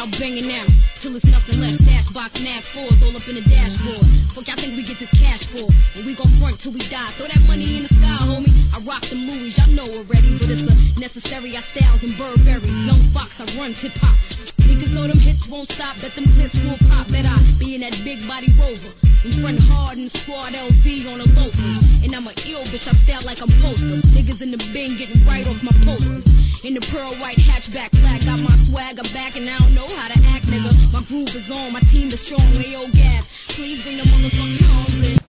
I'm banging out till it's nothing left. Dash box, nag fours, all up in the dashboard. Fuck, y'all think we get this cash for? And we gon' front till we die. Throw that money in the sky, homie. I rock the Louis, y'all know already, but it's a necessary. I styles in Burberry, young fox, I run hip hop. Niggas know them hits won't stop, bet them clips will pop. Bet I be in that big body Rover. In front hard in the squad LV on a loafer. And I'm a ill bitch, I style like I'm poster. Niggas in the bin getting right off my posters. In the pearl white hatchback flag, got my swagger back and I don't know how to act, nigga. My groove is on, my team is strong, Ayo Gas. Please bring the motherfucking homes in.